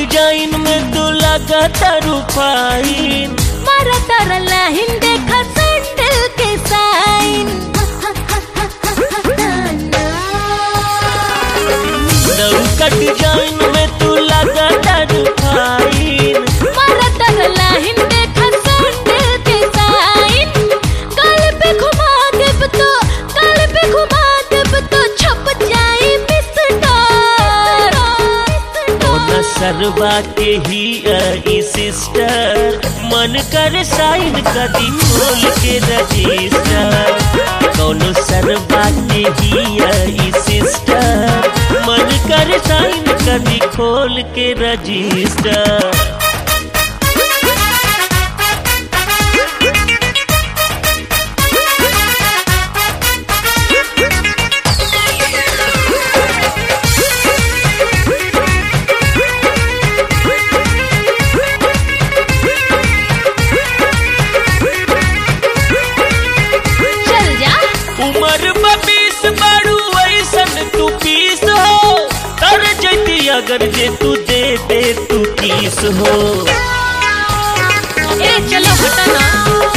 Design में तू लगा तारू फाइन, मारा तारा लाइन देखा सैंडल के साइन। नौका डिजाइन में तू लगा तारू फाइन, मारा तारा लाइन देखा सैंडल के साइन। गाल पे घुमा देब तो, गाल पे घुमा देब तो छप जाए मिस्टर। कौन सरवा के ही आई सिस्टर, मन कर साइन कदी खोल के रजिस्टर। कौन सरवा के ही आई सिस्टर, मन कर साइन कदी खोल के रजिस्टर। उमर 22 बारू ऐसन तू पीस हो, तर जैती अगर जे तू दे दे तू किस हो। ए चलो हटा ना।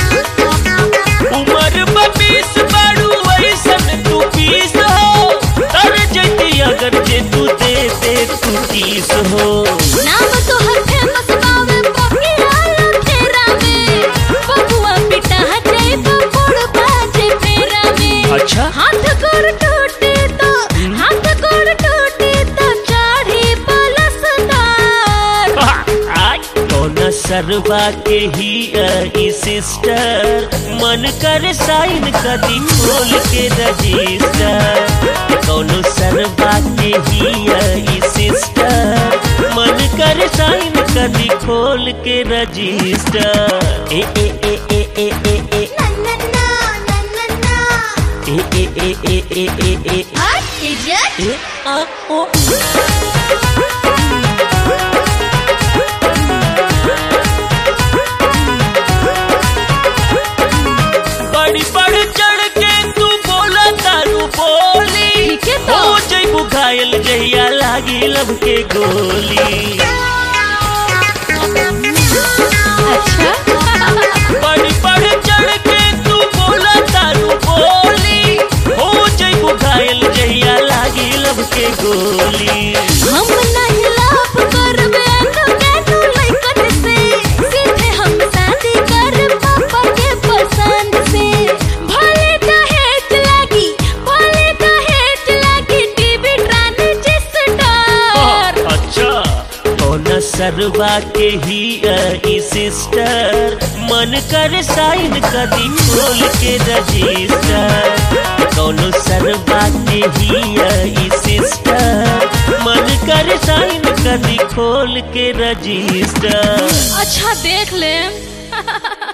उमर 22 बारू ऐसन तू पीस हो, तर जैती अगर जे तू दे दे तू किस हो। नाम तो हर फेमस बावे पकिया फेरा में, बबुआ पिटा जाए बबुड़ बाजे फेरा में। अच्छा हाथ गोड़ टूटे तो, हाथ गोड़ टूटे तो चढ़ी पलसदार। कौन सरवा के ही आई सिस्टर, मन कर साइन कदी खोल के रजिस्टर। कौन सरवा के ही आई सिस्टर, मन कर साइन कदी खोल के रजिस्टर। ए ए ए ए ए ए ए ए ए ए ए ए ए इज्जत ए आ ओ। बड़ी बढ़ चढ़ के तू बोला तारू बोली, ठीक है तो। हो जइबू घायल जहिया लागी लब के गोली। अच्छा बड़ी बढ़ चढ़ के तू बोला तारू बोली, हो जइबू घायल जहिया लागी लब के गोली। हम नहीं लाभ करबे अनकैनु लइकन से, सीधे हम शादी कर पापा के पसंद से। भले दहेज लागी, भले दहेज लागी, टीवी ट्रांजिस्टर। अच्छा कौन सरवा के ही आई सिस्टर, मन कर साइन कदी खोल के रजिस्टर। कौन सरवा के ही आई सिस्टर, मन कर साइन कदी खोल के रजिस्टर। अच्छा देख ले।